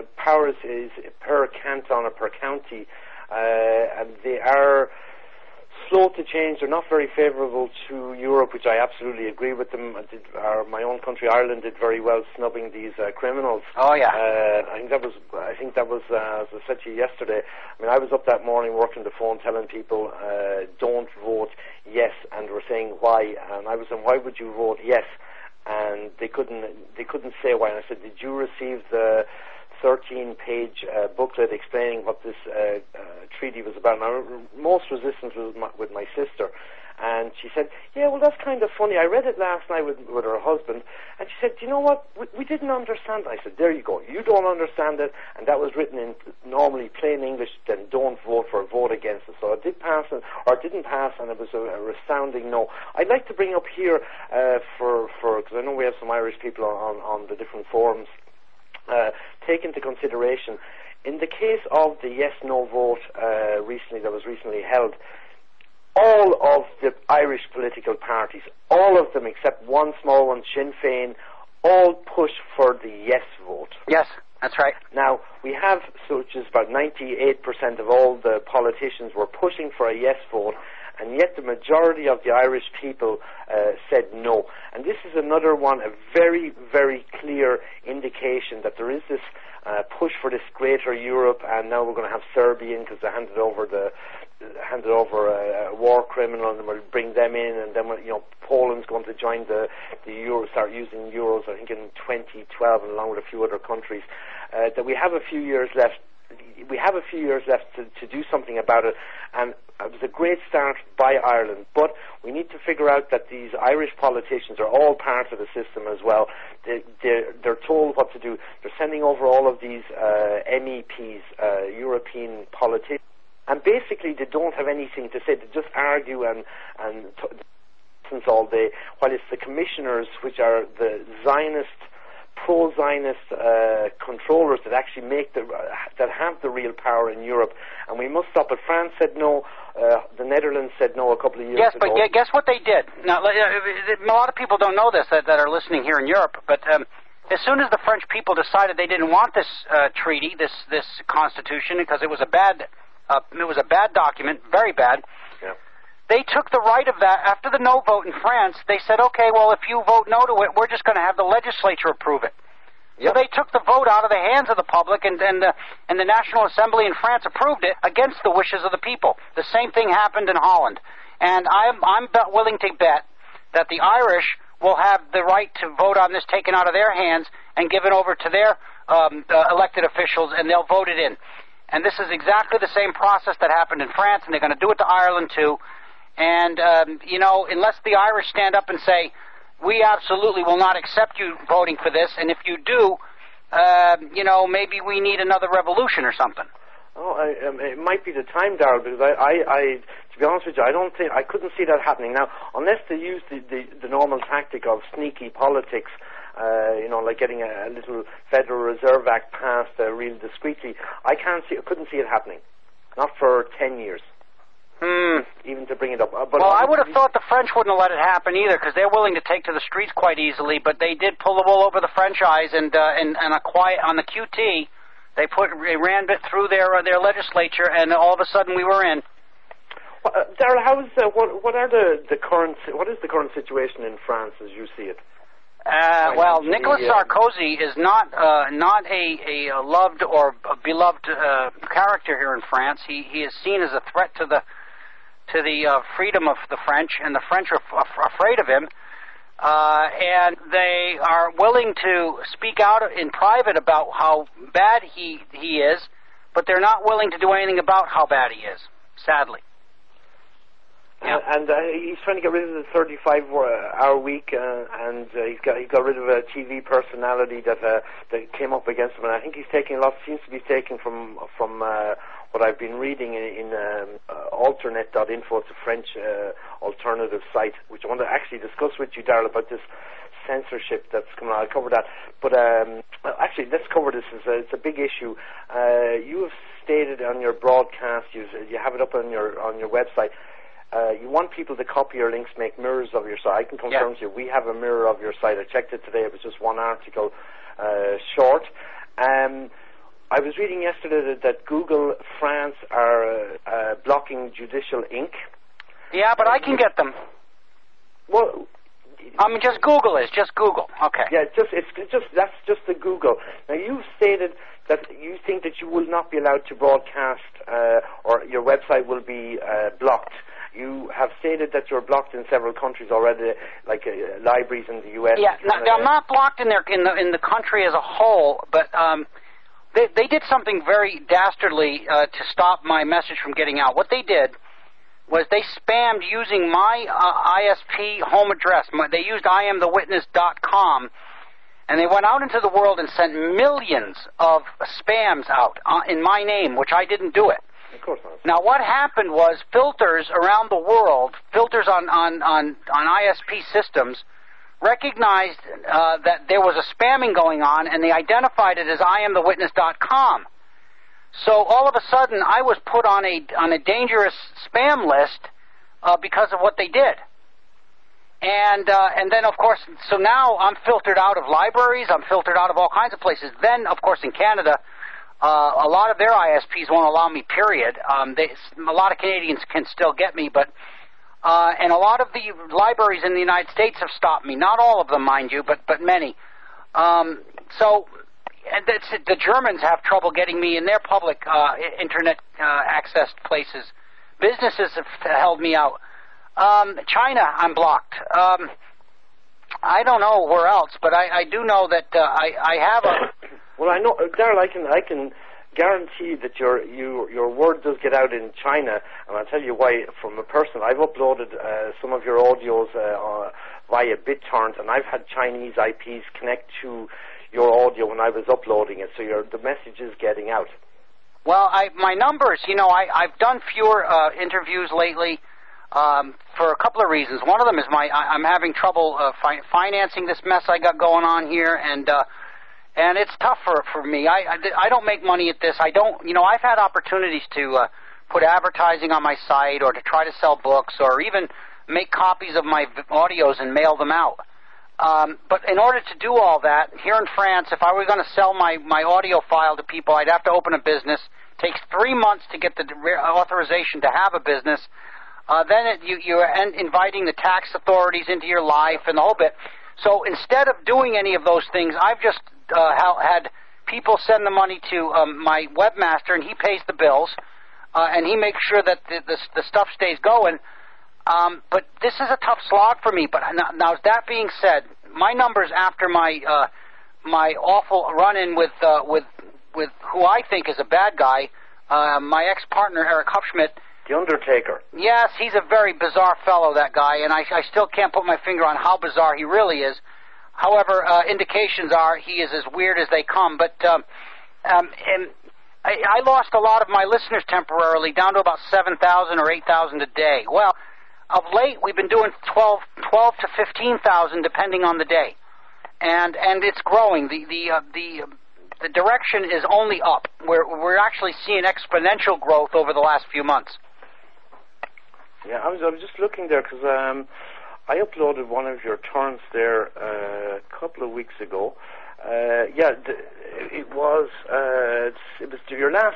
power is per canton or per county, and they are slow to change. They're not very favourable to Europe, which I absolutely agree with them. My own country, Ireland, did very well snubbing these criminals. Oh yeah. I think that was as I said to you yesterday. I mean, I was up that morning working the phone, telling people don't vote yes, and we're saying why. And I was saying, why would you vote yes? And they couldn't say why. And I said, did you receive the 13-page booklet explaining what this treaty was about? Now, most resistance was with my sister, and she said, yeah, well, that's kind of funny. I read it last night with her husband, and she said, do you know what? We didn't understand it. I said, there you go. You don't understand it, and that was written in normally plain English, then don't vote for, vote against it. So it did pass, or it didn't pass, and it was a resounding no. I'd like to bring up here, because I know we have some Irish people on the different forums, take into consideration, in the case of the yes-no vote that was recently held, all of the Irish political parties, all of them except one small one, Sinn Féin, all push for the yes vote. Yes, that's right. Now, we have, which is about 98% of all the politicians were pushing for a yes vote, and yet the majority of the Irish people said no. And this is another one, a very, very clear indication that there is this push for this greater Europe, and now we're going to have Serbia in because they handed over a war criminal, and we'll bring them in, and then Poland's going to join the euro, start using euros, I think in 2012, along with a few other countries. That we have a few years left. We have a few years left to do something about it, and it was a great start by Ireland, but we need to figure out that these Irish politicians are all part of the system as well. They're told what to do. They're sending over all of these MEPs, European politicians, and basically they don't have anything to say. They just argue and all day, while it's the commissioners, which are the pro-Zionist controllers that actually that have the real power in Europe, and we must stop it. France said no. The Netherlands said no a couple of years ago. Yes, but guess what they did? Now, a lot of people don't know this that are listening here in Europe, but as soon as the French people decided they didn't want this treaty, this constitution, because it was a bad document, very bad. Yeah. They took the right of that. After the no vote in France, they said, okay, well, if you vote no to it, we're just going to have the legislature approve it. Yep. So they took the vote out of the hands of the public, and the National Assembly in France approved it against the wishes of the people. The same thing happened in Holland. And I'm willing to bet that the Irish will have the right to vote on this taken out of their hands and given over to their elected officials, and they'll vote it in. And this is exactly the same process that happened in France, and they're going to do it to Ireland too. And, unless the Irish stand up and say, we absolutely will not accept you voting for this, and if you do, maybe we need another revolution or something. Oh, it might be the time, Darrell, because I to be honest with you, I couldn't see that happening. Now, unless they use the normal tactic of sneaky politics, like getting a little Federal Reserve Act passed real discreetly, I couldn't see it happening. Not for 10 years. Even to bring it up. But I would have thought the French wouldn't have let it happen either, because they're willing to take to the streets quite easily, but they did pull the wool over the French eyes, and on the QT, they ran it through their legislature, and all of a sudden we were in. Well, Darrell, what is the current situation in France as you see it? Nicolas Sarkozy is not a loved or beloved character here in France. He is seen as a threat to the freedom of the French, and the French are afraid of him. And they are willing to speak out in private about how bad he is, but they're not willing to do anything about how bad he is, sadly. Yeah. And he's trying to get rid of the 35-hour week, and he got rid of a TV personality that came up against him. And I think he's taking seems to be taking from what I've been reading in Alternet.info. It's a French alternative site, which I want to actually discuss with you, Darrell, about this censorship that's coming out. I'll cover that. But actually, let's cover this. It's a big issue. You have stated on your broadcast, you have it up on your website. You want people to copy your links, make mirrors of your site. I can confirm to you, we have a mirror of your site. I checked it today. It was just one article short. I was reading yesterday that Google France are blocking Judicial Inc. Yeah, but I can get them. Well, I mean, just Google is just Google. Okay. Yeah, that's just the Google. Now you've stated that you think that you will not be allowed to broadcast, or your website will be blocked. You have stated that you're blocked in several countries already, like libraries in the U.S. Yeah, now, I'm not blocked in the country as a whole, but they did something very dastardly to stop my message from getting out. What they did was they spammed using my ISP home address. They used IamTheWitness.com, and they went out into the world and sent millions of spams out in my name, which I didn't do it. Of course not. Now, what happened was filters around the world, filters on ISP systems, recognized that there was a spamming going on, and they identified it as IamTheWitness.com. So all of a sudden, I was put on a dangerous spam list because of what they did. And then, of course, so now I'm filtered out of libraries. I'm filtered out of all kinds of places. Then, of course, in Canada, a lot of their ISPs won't allow me, period. A lot of Canadians can still get me, but and a lot of the libraries in the United States have stopped me. Not all of them, mind you, but many. So and the Germans have trouble getting me in their public internet accessed places. Businesses have held me out. China, I'm blocked. I don't know where else, but I do know that I have a... Well, I know, Darrell, I can guarantee that your word does get out in China, and I'll tell you why. From a person, I've uploaded some of your audios via BitTorrent, and I've had Chinese IPs connect to your audio when I was uploading it, so the message is getting out. Well, my numbers, I've done fewer interviews lately for a couple of reasons. One of them is I'm having trouble financing this mess I got going on here, and it's tough for me. I don't make money at this. I've had opportunities to put advertising on my site or to try to sell books or even make copies of my audios and mail them out. But in order to do all that, here in France, if I were going to sell my audio file to people, I'd have to open a business. It takes 3 months to get the authorization to have a business. Then you're inviting the tax authorities into your life and the whole bit. So instead of doing any of those things, I've just had people send the money to my webmaster, and he pays the bills, and he makes sure that the stuff stays going. But this is a tough slog for me. But now that being said, my numbers after my awful run-in with who I think is a bad guy, my ex-partner Eric Hupschmidt. The Undertaker. Yes, he's a very bizarre fellow, that guy, and I still can't put my finger on how bizarre he really is. However, indications are he is as weird as they come. But and I lost a lot of my listeners temporarily, down to about 7,000 or 8,000 a day. Well, of late, we've been doing 12 to 15,000, depending on the day, and it's growing. The direction is only up. We're actually seeing exponential growth over the last few months. Yeah, I was just looking there because I uploaded one of your torrents there a couple of weeks ago. It was your last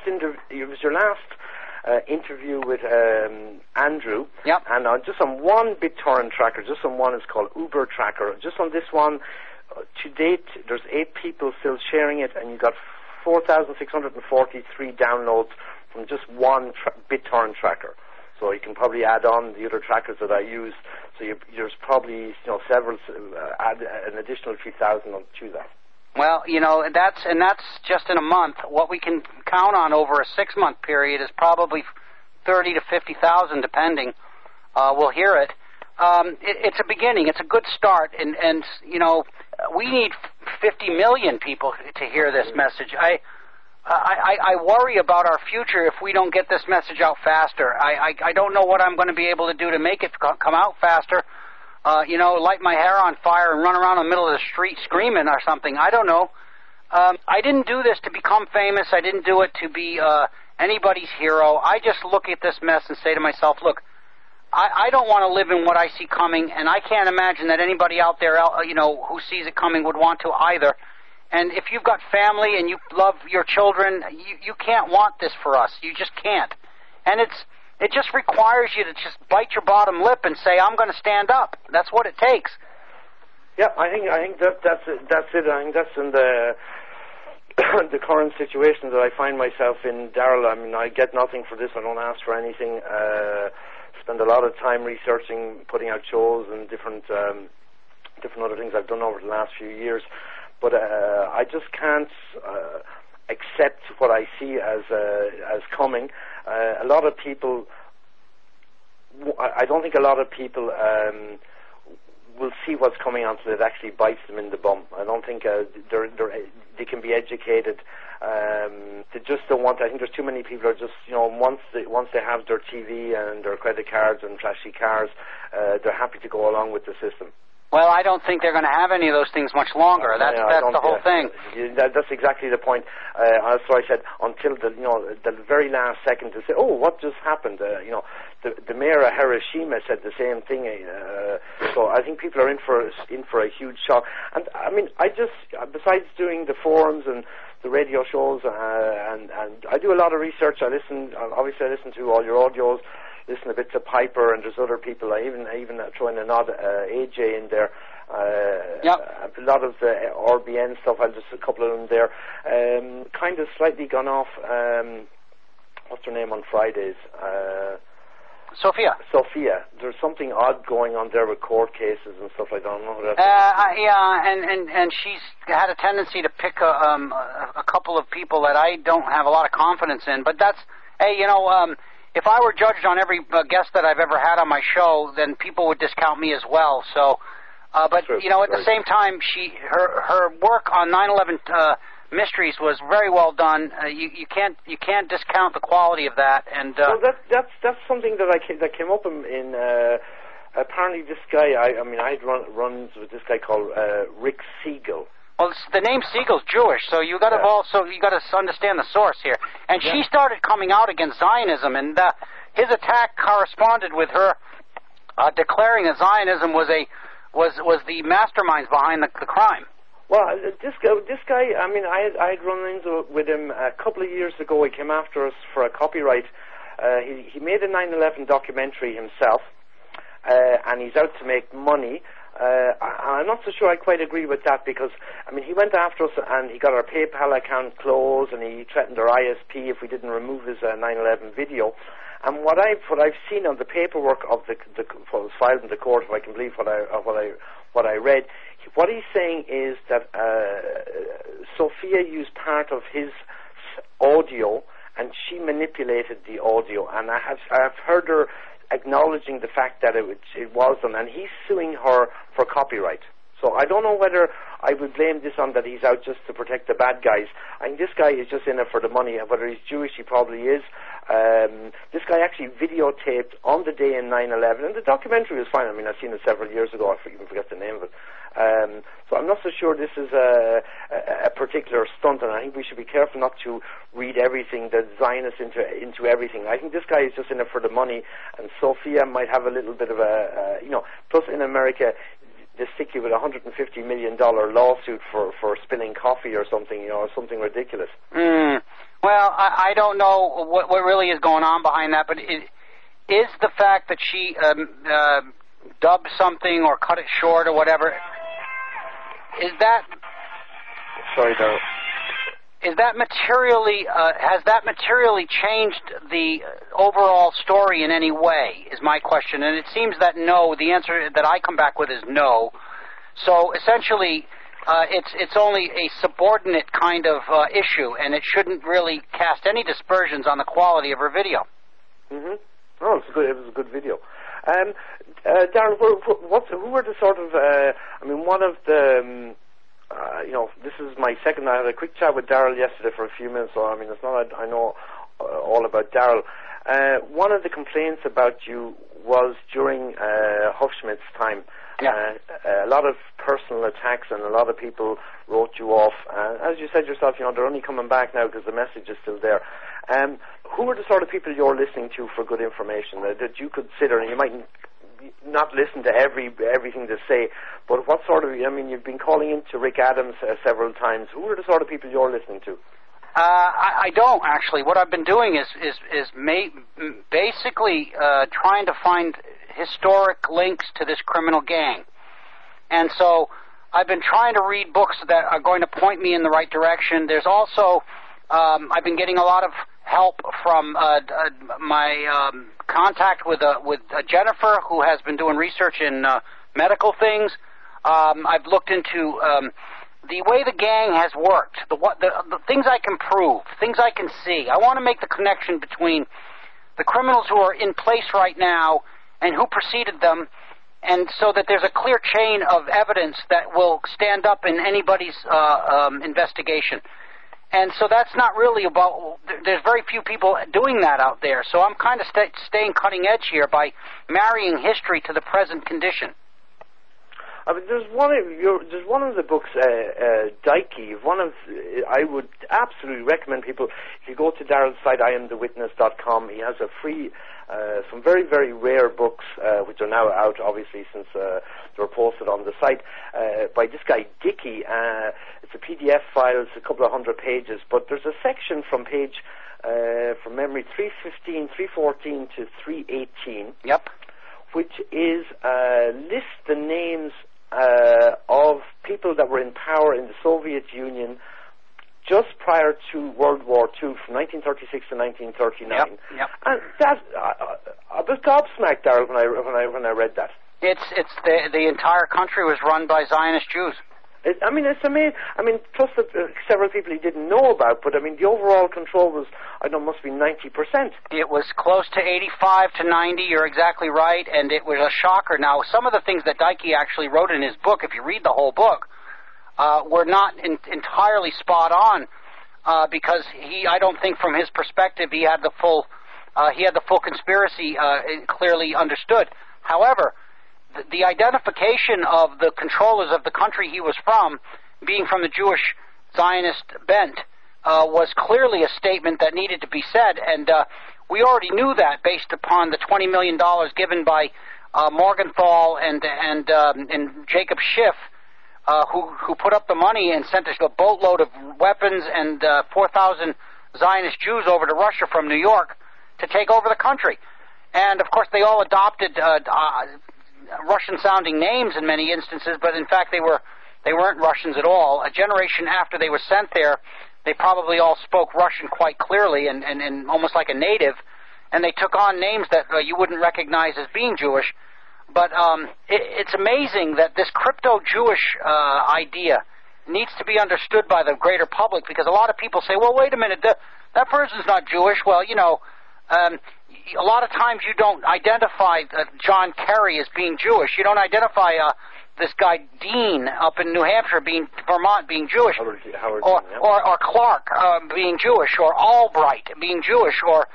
interview with Andrew. Yep. And just on one BitTorrent tracker, just on one, it's called Uber Tracker. Just on this one, to date, there's 8 people still sharing it, and you got 4,643 downloads from just one BitTorrent tracker. So you can probably add on the other trackers that I use. So there's probably several, add an additional few thousand to that. Well, that's just in a month. What we can count on over a 6-month period is probably 30 to 50,000, depending. We'll hear it. It's a beginning. It's a good start, and we need 50 million people to hear this message. I worry about our future if we don't get this message out faster. I don't know what I'm going to be able to do to make it come out faster. Light my hair on fire and run around in the middle of the street screaming or something. I don't know. I didn't do this to become famous. I didn't do it to be anybody's hero. I just look at this mess and say to myself, look, I don't want to live in what I see coming, and I can't imagine that anybody out there, who sees it coming would want to either. And if you've got family and you love your children, you can't want this for us. You just can't. And it just requires you to just bite your bottom lip and say, I'm going to stand up. That's what it takes. Yeah, I think that's it. I think that's in the the current situation that I find myself in, Daryl. I mean, I get nothing for this. I don't ask for anything. Spend a lot of time researching, putting out shows and different other things I've done over the last few years. But I just can't accept what I see as coming. A lot of people, I don't think a lot of people will see what's coming until it actually bites them in the bum. I don't think they can be educated. They just don't want. I think there's too many people who are just, once they have their TV and their credit cards and flashy cars, they're happy to go along with the system. Well, I don't think they're going to have any of those things much longer. That's the whole thing. That's exactly the point. So I said until the very last second to say, oh, what just happened? The mayor of Hiroshima said the same thing. So I think people are in for a huge shock. And I mean, I just, besides doing the forums and the radio shows, and I do a lot of research. I listen to all your audios. Listen a bit to Piper, and there's other people. I even throw in a nod, AJ in there. Yep. A lot of the RBN stuff. I'll just a couple of them there. Kind of slightly gone off. What's her name on Fridays? Sophia. There's something odd going on there with court cases and stuff like that. I don't know who that is. Yeah, and she's had a tendency to pick a couple of people that I don't have a lot of confidence in. But that's, hey, if I were judged on every guest that I've ever had on my show, then people would discount me as well. So, but True. at the same time, her work on 9/11 Mysteries was very well done. You can't discount the quality of that. And well, that's something that came up in apparently this guy. I had runs with this guy called Rick Siegel. Well, the name Siegel's Jewish, so you got to understand the source here. And she started coming out against Zionism, and his attack corresponded with her declaring that Zionism was the masterminds behind the crime. Well, this guy. I mean, I had run into with him a couple of years ago. He came after us for a copyright. He made a 9/11 documentary himself, and he's out to make money. I'm not so sure I quite agree with that, because I mean, he went after us and he got our PayPal account closed, and he threatened our ISP if we didn't remove his 9/11 video. And what I've seen on the paperwork of what was filed in the court, if I can believe what I read, what he's saying is that Sophia used part of his audio and she manipulated the audio, and I've heard her acknowledging the fact that it was done, and he's suing her for copyright. So I don't know whether I would blame this on that he's out just to protect the bad guys. I think this guy is just in it for the money. Whether he's Jewish, he probably is. This guy actually videotaped on the day in 9/11, and the documentary was fine. I mean, I've seen it several years ago. I even forget the name of it. So I'm not so sure this is a particular stunt, and I think we should be careful not to read everything, the Zionists into everything. I think this guy is just in it for the money, and Sophia might have a little bit of plus in America, they stick you with $150 million lawsuit for spilling coffee or something, or something ridiculous. Well, I don't know what really is going on behind that, but is the fact that she dubbed something or cut it short or whatever, is that... Sorry, Darryl. Is that materially, has that materially changed the overall story in any way, is my question. And it seems that no, the answer that I come back with is no. So essentially, it's only a subordinate kind of issue, and it shouldn't really cast any dispersions on the quality of her video. Mm-hmm. Oh, it was a good video. Darryl, who were the sort of, one of the... this is my second. I had a quick chat with Daryl yesterday for a few minutes, so it's not I know all about Daryl. One of the complaints about you was during Hufschmidt's time. Yeah. A lot of personal attacks, and a lot of people wrote you off. As you said yourself, they're only coming back now because the message is still there. Who are the sort of people you're listening to for good information that you consider, and you not listen to everything they say, but what sort of, I mean, you've been calling into Rick Adams several times. Who are the sort of people you're listening to? I don't, actually. What I've been doing is basically trying to find historic links to this criminal gang. And so I've been trying to read books that are going to point me in the right direction. There's also, I've been getting a lot of help from my contact with Jennifer, who has been doing research in medical things. I've looked into the way the gang has worked, the things I can prove, things I can see. I want to make the connection between the criminals who are in place right now and who preceded them, and so that there's a clear chain of evidence that will stand up in anybody's investigation. And so that's not really about, there's very few people doing that out there. So I'm kind of staying cutting edge here by marrying history to the present condition. I mean, there's one of the books, Dikey. I would absolutely recommend people, if you go to Daryl's site, IamTheWitness.com, he has a free, some very, very rare books, which are now out, obviously, since they were posted on the site, by this guy, Dickey. It's a PDF file, it's a couple of 100 pages, but there's a section from page, from memory, 315, 314 to 318. Yep. Which is, lists the names of people that were in power in the Soviet Union just prior to World War II, from 1936 to 1939. Yep. And that I was gobsmacked, Darryl, when I read that. It's the entire country was run by Zionist Jews. It's amazing. I mean, plus several people he didn't know about, but I mean, the overall control was, I don't know, must be 90%. It was close to 85 to 90, you're exactly right, and it was a shocker. Now, some of the things that Dikey actually wrote in his book, if you read the whole book, were not entirely spot on, because I don't think from his perspective he had the full conspiracy clearly understood. However, the identification of the controllers of the country he was from, being from the Jewish Zionist bent, was clearly a statement that needed to be said, and we already knew that based upon the $20 million given by Morgenthau and Jacob Schiff, who put up the money and sent us a boatload of weapons and 4,000 Zionist Jews over to Russia from New York to take over the country. And, of course, they all adopted Russian-sounding names in many instances, but in fact they weren't Russians at all. A generation after they were sent there, they probably all spoke Russian quite clearly and almost like a native, and they took on names that you wouldn't recognize as being Jewish. But it's amazing that this crypto-Jewish idea needs to be understood by the greater public, because a lot of people say, well, wait a minute, that person's not Jewish. Well, a lot of times you don't identify John Kerry as being Jewish. You don't identify this guy Dean up in New Hampshire, Vermont, being Jewish, or Clark being Jewish, or Albright being Jewish, or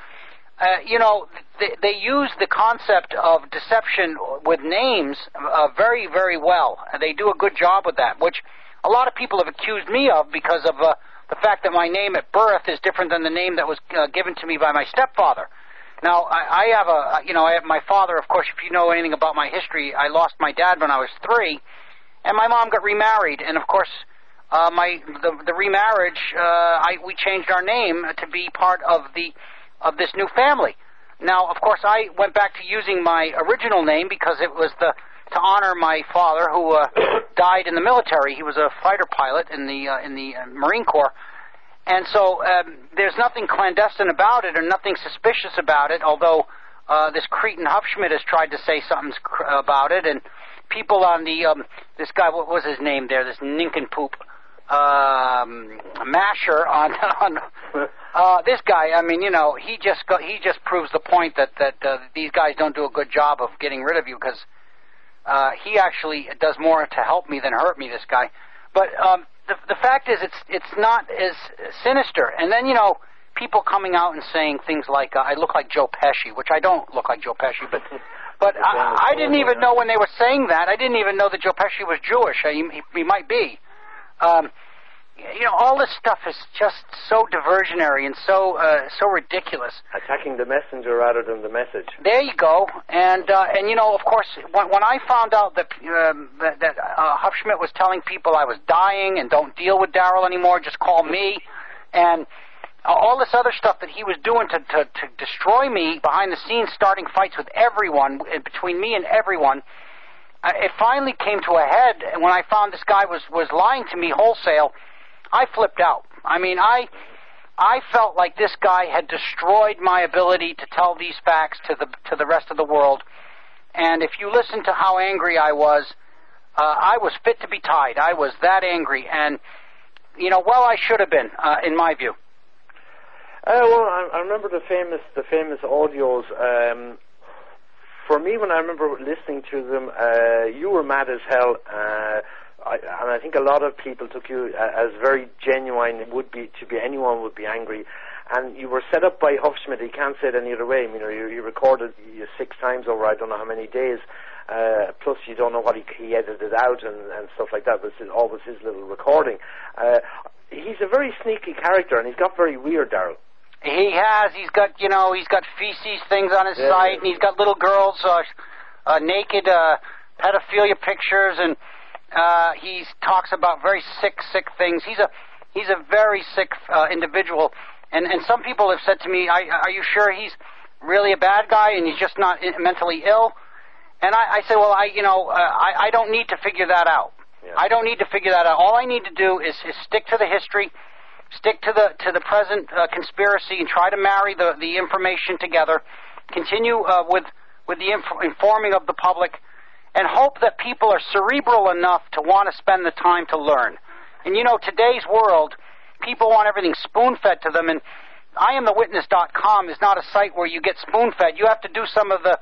they use the concept of deception with names very, very well. They do a good job with that, which a lot of people have accused me of because of the fact that my name at birth is different than the name that was given to me by my stepfather. Now, I have my father, of course, if you know anything about my history, I lost my dad when I was 3, and my mom got remarried, and of course, the remarriage, we changed our name to be part of this new family. Now, of course, I went back to using my original name because it was to honor my father, who died in the military. He was a fighter pilot in the Marine Corps. And so there's nothing clandestine about it or nothing suspicious about it, although this cretin Hufschmidt has tried to say something about it, and people on this guy, what was his name there, this nincompoop, Masher on this guy, I mean, he just proves the point that these guys don't do a good job of getting rid of you, because he actually does more to help me than hurt me, this guy. But the fact is, it's not as sinister. And then, people coming out and saying things like, I look like Joe Pesci, which I don't look like Joe Pesci, but I didn't even know when they were saying that. I didn't even know that Joe Pesci was Jewish. He might be. All all this stuff is just so diversionary and so ridiculous. Attacking the messenger rather than the message. There you go. And you know, of course, when I found out that Hufschmidt was telling people I was dying and don't deal with Daryl anymore, just call me, and all this other stuff that he was doing to destroy me behind the scenes, starting fights with everyone, between me and everyone, it finally came to a head when I found this guy was lying to me wholesale. I flipped out. I mean, I felt like this guy had destroyed my ability to tell these facts to the rest of the world. And if you listen to how angry I was fit to be tied. I was that angry, and you know, well, I should have been, in my view. Well, I remember the famous audios. For me, when I remember listening to them, you were mad as hell, and I think a lot of people took you as very genuine. Anyone would be angry, and you were set up by Hufschmidt. You can't say it any other way. You know, you recorded 6 times over I don't know how many days. Plus, you don't know what he edited out and stuff like that. But it's always his little recording. He's a very sneaky character, and he's got very weird, Daryl. He has. He's got feces things on his site, and he's got little girls naked pedophilia pictures, and he talks about very sick things. He's a very sick individual, and some people have said to me, "Are you sure he's really a bad guy and he's just not mentally ill?" And I say, well, I don't need to figure that out. Yeah. I don't need to figure that out. All I need to do is stick to the history. Stick to the present conspiracy and try to marry the information together. Continue with the informing of the public, and hope that people are cerebral enough to want to spend the time to learn. And you know, today's world, people want everything spoon-fed to them. And IamTheWitness.com is not a site where you get spoon-fed. You have to do some of the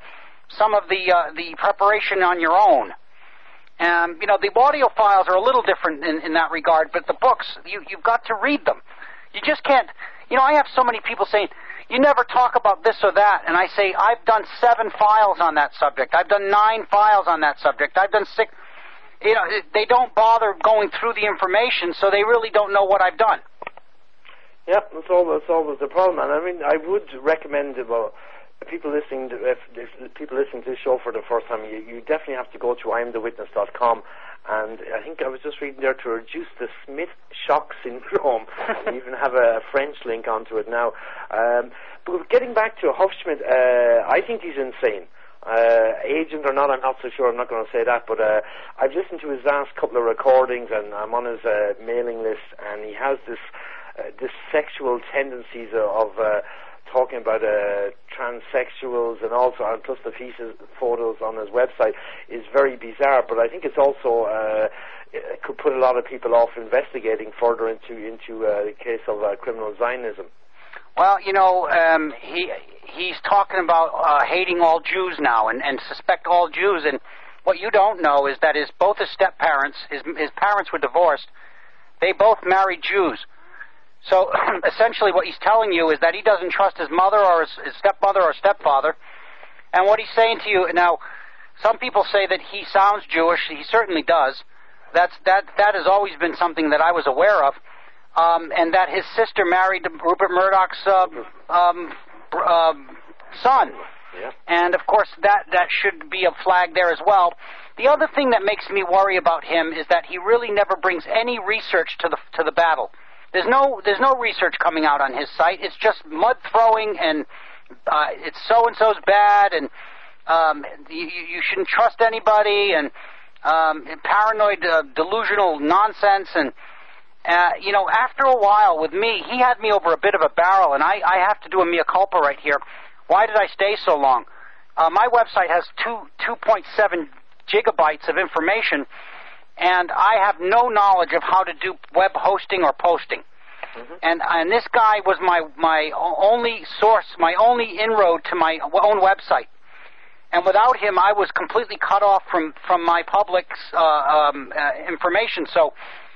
preparation on your own. You know, the audio files are a little different in that regard, but the books, you've got to read them. You just can't, you know, I have so many people saying, you never talk about this or that, and I say, I've done 7 files on that subject. I've done 9 files on that subject. I've done 6. You know, they don't bother going through the information, so they really don't know what I've done. Yeah, that's always the problem. And I mean, I would recommend, people listening to this show for the first time, you definitely have to go to IamTheWitness.com, and I think I was just reading there, to reduce the Smith shock syndrome. You even have a French link onto it now. But getting back to Hufschmidt, I think he's insane. Agent or not, I'm not so sure. I'm not going to say that, but I've listened to his last couple of recordings, and I'm on his mailing list, and he has this sexual tendencies of talking about transsexuals, and also, and plus the photos on his website is very bizarre. But I think it's also it could put a lot of people off investigating further into the case of criminal Zionism. Well, you know, he's talking about hating all Jews now and suspect all Jews. And what you don't know is that both his step-parents, his parents were divorced. They both married Jews. So essentially what he's telling you is that he doesn't trust his mother or his stepmother or stepfather. And what he's saying to you, now, some people say that he sounds Jewish. He certainly does. That has always been something that I was aware of. And that his sister married Rupert Murdoch's son. Yeah. And, of course, that should be a flag there as well. The other thing that makes me worry about him is that he really never brings any research to the battle. There's no research coming out on his site. It's just mud throwing, and it's so-and-so's bad, and you shouldn't trust anybody, and paranoid, delusional nonsense. And, you know, after a while with me, he had me over a bit of a barrel, and I have to do a mea culpa right here. Why did I stay so long? My website has 2.7 gigabytes of information, and I have no knowledge of how to do web hosting or posting. Mm-hmm. And this guy was my only source, my only inroad to my own website. And without him, I was completely cut off from my public's information. So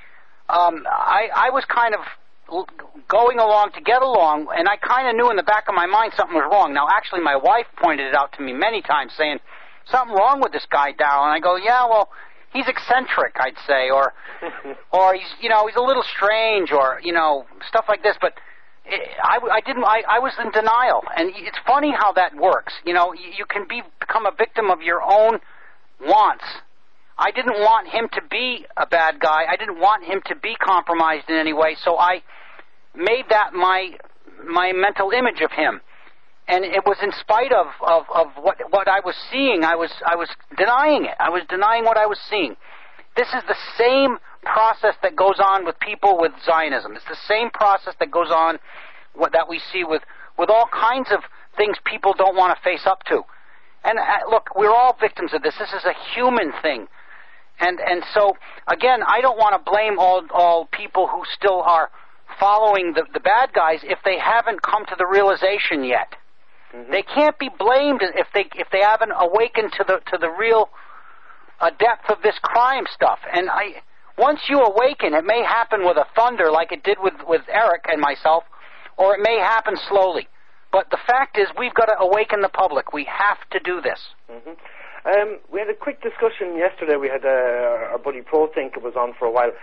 I was kind of going along to get along, and I kind of knew in the back of my mind something was wrong. Now, actually, my wife pointed it out to me many times, saying, something wrong with this guy, Darryl. And I go, yeah, well, he's eccentric, I'd say, or he's a little strange, or stuff like this. But I was in denial, and it's funny how that works. You can become a victim of your own wants. I didn't want him to be a bad guy. I didn't want him to be compromised in any way, so I made that my mental image of him. And it was in spite of what I was seeing. I was denying it. I was denying what I was seeing. This is the same process that goes on with people with Zionism. It's the same process that goes on that we see with all kinds of things people don't want to face up to. And look, we're all victims of this. This is a human thing. And so, again, I don't want to blame all people who still are following the bad guys if they haven't come to the realization yet. Mm-hmm. They can't be blamed if they haven't awakened to the real depth of this crime stuff. And once you awaken, it may happen with a thunder like it did with Eric and myself, or it may happen slowly. But the fact is, we've got to awaken the public. We have to do this. Mm-hmm. We had a quick discussion yesterday. We had our buddy ProThinker was on for a while.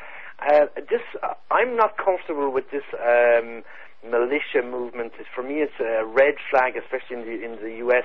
I'm not comfortable with this militia movement. For me, it's a red flag, especially in the U.S.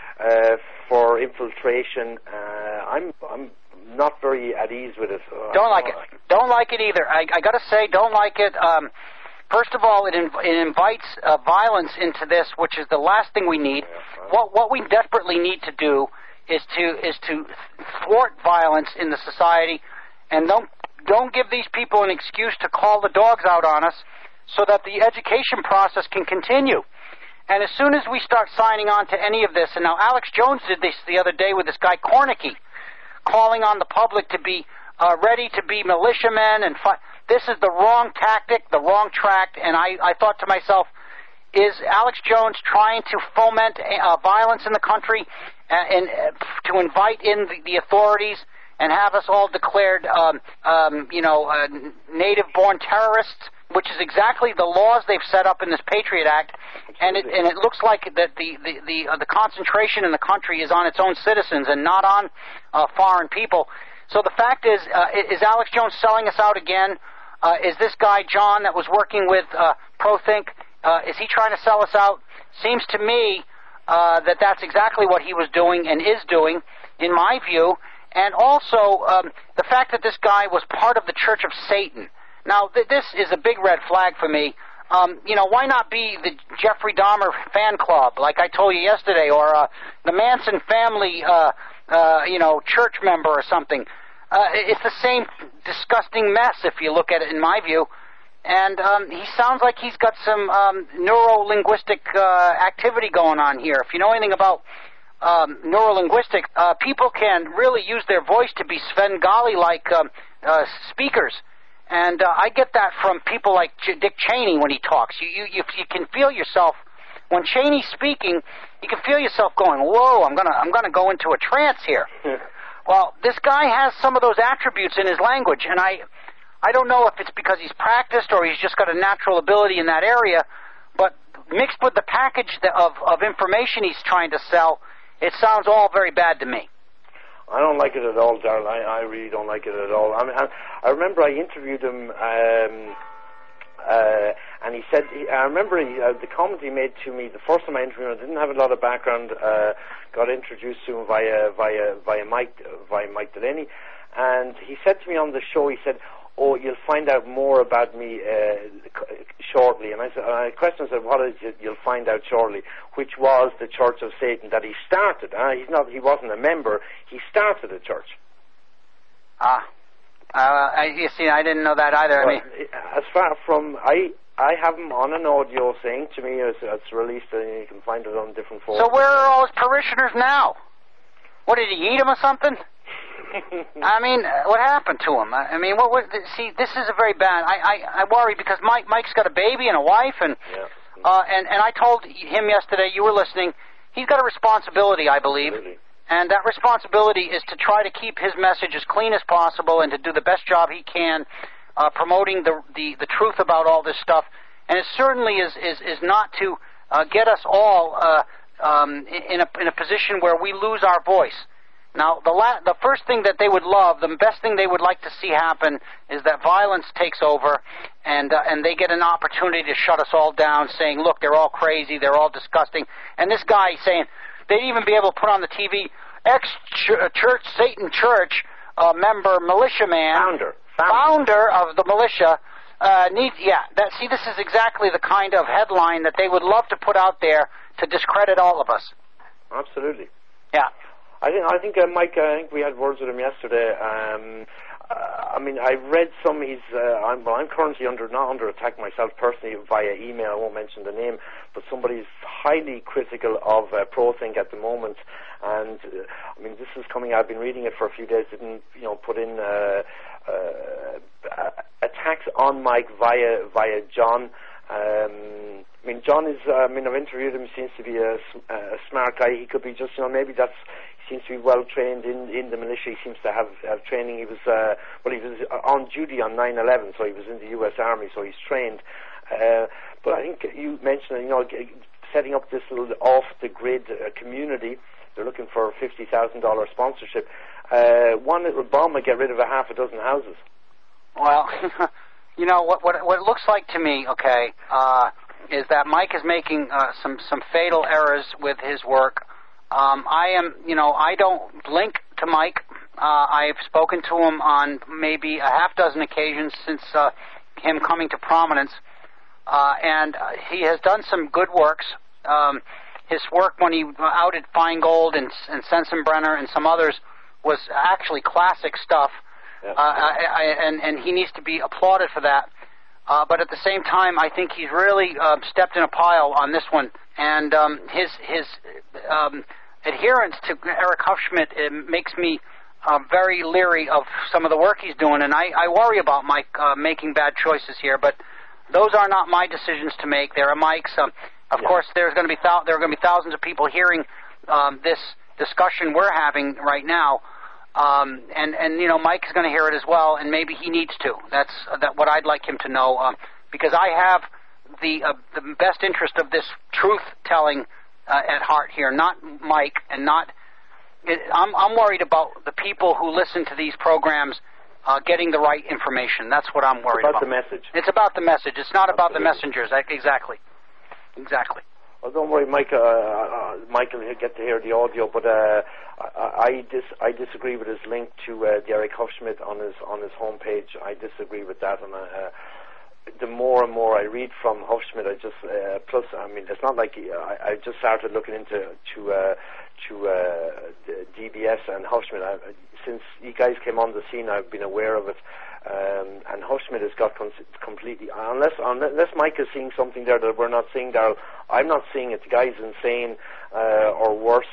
For infiltration. I'm not very at ease with it. Don't like it. Don't like it either. I got to say, don't like it. First of all, it invites violence into this, which is the last thing we need. Yeah, what we desperately need to do is to thwart violence in the society, and don't give these people an excuse to call the dogs out on us, so that the education process can continue. And as soon as we start signing on to any of this, and now Alex Jones did this the other day with this guy Kornicki, calling on the public to be ready to be militiamen and fight. This is the wrong tactic, the wrong track, and I thought to myself, is Alex Jones trying to foment violence in the country and to invite in the authorities and have us all declared, native-born terrorists, which is exactly the laws they've set up in this Patriot Act, and it looks like that the concentration in the country is on its own citizens and not on foreign people. So the fact is Alex Jones selling us out again? Is this guy John that was working with ProThink? Is he trying to sell us out? Seems to me that's exactly what he was doing and is doing, in my view. And also the fact that this guy was part of the Church of Satan. Now, this is a big red flag for me. Why not be the Jeffrey Dahmer fan club, like I told you yesterday, or the Manson family, church member or something? It's the same disgusting mess, if you look at it, in my view. And he sounds like he's got some neuro-linguistic activity going on here. If you know anything about neuro-linguistics, people can really use their voice to be Svengali-like speakers. And I get that from people like Dick Cheney when he talks. You can feel yourself, when Cheney's speaking, you can feel yourself going, whoa, I'm gonna go into a trance here. Well, this guy has some of those attributes in his language, and I don't know if it's because he's practiced or he's just got a natural ability in that area, but mixed with the package of information he's trying to sell, it sounds all very bad to me. I don't like it at all, Darrell. I really don't like it at all. I remember I interviewed him, and he said, I remember the comment he made to me the first time I interviewed him. I didn't have a lot of background. Got introduced to him via Mike Delaney, and he said to me on the show, he said, "Oh, you'll find out more about me shortly." And I said, question said, "What is it you'll find out shortly?" Which was the Church of Satan that he started. He wasn't a member. He started a church. You see, I didn't know that either. Well, as far from I have him on an audio saying to me, it's released, and you can find it on different forms. So where are all his parishioners now? What, did he eat them or something? I mean, what happened to him? I mean, see, this is a very bad. I worry because Mike's got a baby and a wife, and and I told him yesterday, you were listening, he's got a responsibility, I believe, really. And that responsibility is to try to keep his message as clean as possible and to do the best job he can promoting the truth about all this stuff. And it certainly is not to get us all in a position where we lose our voice. Now, the first thing that they would love, the best thing they would like to see happen, is that violence takes over, and they get an opportunity to shut us all down, saying, "Look, they're all crazy, they're all disgusting." And this guy saying they'd even be able to put on the TV, ex-church Satan Church member, militiaman, founder of the militia. This is exactly the kind of headline that they would love to put out there to discredit all of us. Absolutely. Yeah. I think Mike. I think we had words with him yesterday. I mean, I read some. I'm currently not under attack myself personally via email. I won't mention the name, but somebody's highly critical of ProThink at the moment. And I mean, this is coming. I've been reading it for a few days. Didn't put in attacks on Mike via John. I mean, John is. I've interviewed him. He seems to be a smart guy. He could be just. Maybe that's. Seems to be well trained in the militia. He seems to have training. He was he was on duty on 9/11, so he was in the U.S. Army, so he's trained. But I think you mentioned, setting up this little off-the-grid community. They're looking for a $50,000 sponsorship. One little bomb would get rid of a half a dozen houses. Well, what it looks like to me, is that Mike is making some fatal errors with his work. I don't link to Mike. I've spoken to him on maybe a half dozen occasions since him coming to prominence, and he has done some good works. His work when he outed Feingold and Sensenbrenner and some others was actually classic stuff, and he needs to be applauded for that. But at the same time, I think he's really stepped in a pile on this one, and his adherence to Eric Hufschmidt makes me very leery of some of the work he's doing, and I worry about Mike making bad choices here. But those are not my decisions to make. They are Mike's. Of course, there are going to be thousands of people hearing this discussion we're having right now, and Mike is going to hear it as well, and maybe he needs to. That's what I'd like him to know, because I have the best interest of this truth-telling at heart here, not Mike, and not. I'm worried about the people who listen to these programs getting the right information. That's what I'm worried about. It's about the message. It's about the message. It's not about the messengers. Exactly. Well, don't worry, Mike. Michael will get to hear the audio, but I disagree with his link to Eric Hufschmidt on his homepage. I disagree with that, and the more and more I read from Hufschmidt, I just plus. I mean, it's not like I just started looking into DBS and Hufschmidt. Since you guys came on the scene, I've been aware of it. And Hufschmidt has got completely, unless Mike is seeing something there that we're not seeing, Darryl, I'm not seeing it. The guy's insane, or worse.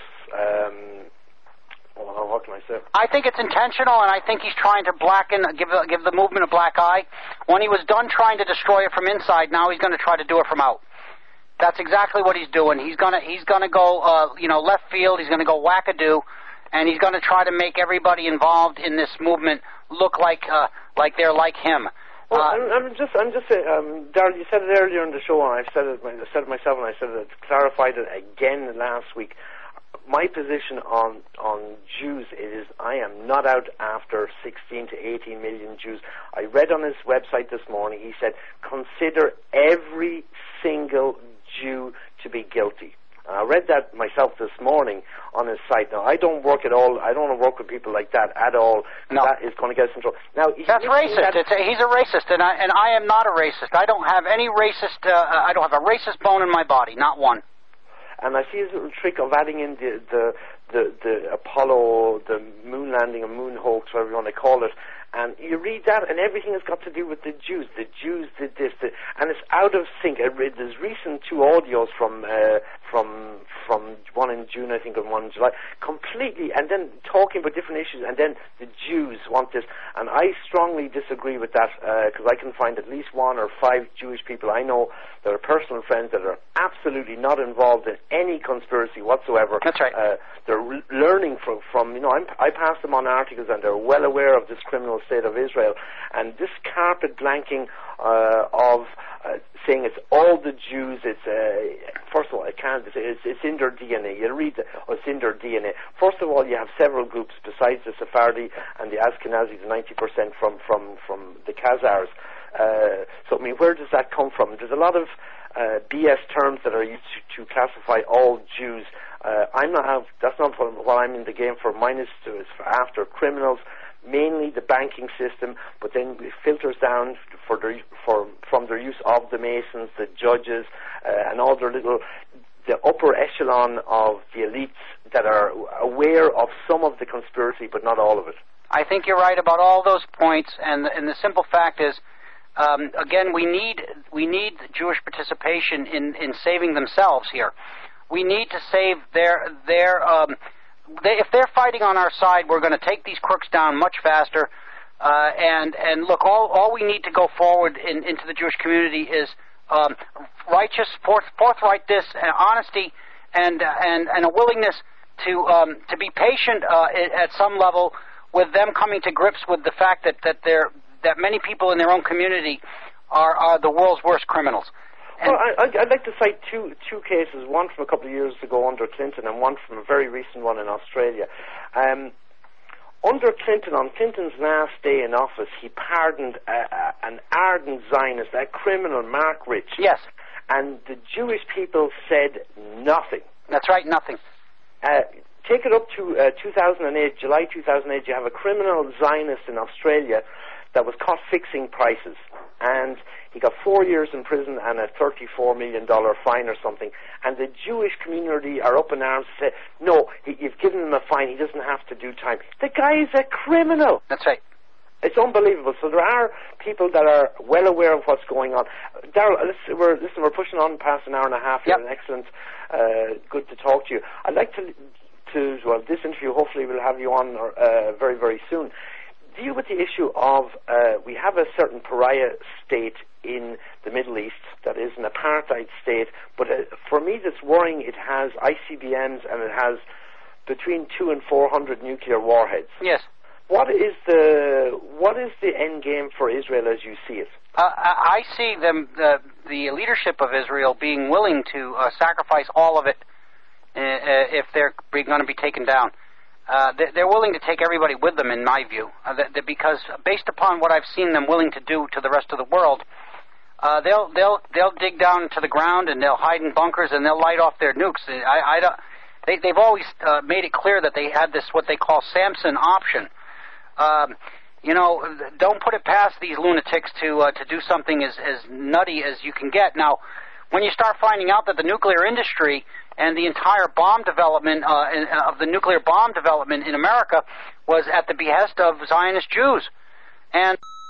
What can I say? I think it's intentional, and I think he's trying to give the movement a black eye. When he was done trying to destroy it from inside, now he's going to try to do it from out. That's exactly what he's doing. He's gonna go left field. He's going to go wackadoo, and he's going to try to make everybody involved in this movement look like they're like him. Well, I'm just saying, Darryl, you said it earlier in the show, and I said it myself, and I said it, clarified it again last week. My position on Jews is I am not out after 16 to 18 million Jews. I read on his website this morning, he said, consider every single Jew to be guilty. I read that myself this morning on his site. Now, I don't work at all. I don't want to work with people like that at all. No. That is going to get us in trouble. Now, that's racist. He's a racist, and I am not a racist. I don't have any racist. I don't have a racist bone in my body, not one. And I see his little trick of adding in the Apollo, the moon landing, or moon hoax, whatever you want to call it. And you read that, and everything has got to do with the Jews. The Jews did this, and it's out of sync. There's recent two audios from one in June, I think, and one in July, completely, and then talking about different issues, and then the Jews want this. And I strongly disagree with that, because I can find at least 1 or 5 Jewish people I know that are personal friends that are absolutely not involved in any conspiracy whatsoever. That's right. They're learning from I pass them on articles, and they're well aware of this criminal state of Israel, and this carpet blanking of saying it's all the Jews. It's first of all, I can't say it's in their DNA. You read it's in their DNA. First of all, you have several groups besides the Sephardi and the Ashkenazis, 90% from the Khazars. So I mean, where does that come from? There's a lot of BS terms that are used to classify all Jews. That's not what I'm in the game for. Mine is for after criminals, mainly the banking system, but then it filters down from their use of the Masons, the judges, and all their the upper echelon of the elites that are aware of some of the conspiracy, but not all of it. I think you're right about all those points, and the simple fact is, again, we need Jewish participation in saving themselves here. We need to save if they're fighting on our side, we're going to take these crooks down much faster. And look, all we need to go forward into the Jewish community is righteous, forthrightness, and honesty, and a willingness to be patient at some level with them coming to grips with the fact that many people in their own community are the world's worst criminals. Well, I'd like to cite two cases, one from a couple of years ago under Clinton and one from a very recent one in Australia. Under Clinton, on Clinton's last day in office, he pardoned an ardent Zionist, a criminal, Mark Rich. Yes. And the Jewish people said nothing. That's right, nothing. Take it up to 2008, July 2008, you have a criminal Zionist in Australia that was caught fixing prices. And he got 4 years in prison and a $34 million fine or something. And the Jewish community are up in arms to say, no, you've given him a fine, he doesn't have to do time. The guy is a criminal. That's right. It's unbelievable. So there are people that are well aware of what's going on. Darrell, we're pushing on past an hour and a half here. Yep. Excellent. Good to talk to you. I'd like to this interview, hopefully we'll have you on very, very soon. Deal with the issue of we have a certain pariah state in the Middle East that is an apartheid state, but for me that's worrying. It has ICBMs and it has between 200 and 400 nuclear warheads. Yes. What is the end game for Israel as you see it? I see the leadership of Israel being willing to sacrifice all of it if they're going to be taken down. They're willing to take everybody with them, in my view, because based upon what I've seen them willing to do to the rest of the world, they'll dig down to the ground and they'll hide in bunkers and they'll light off their nukes. They've always made it clear that they had this what they call Samson option. Don't put it past these lunatics to do something as nutty as you can get. Now, when you start finding out that the nuclear industry and the entire bomb development of the nuclear bomb development in America was at the behest of Zionist Jews, and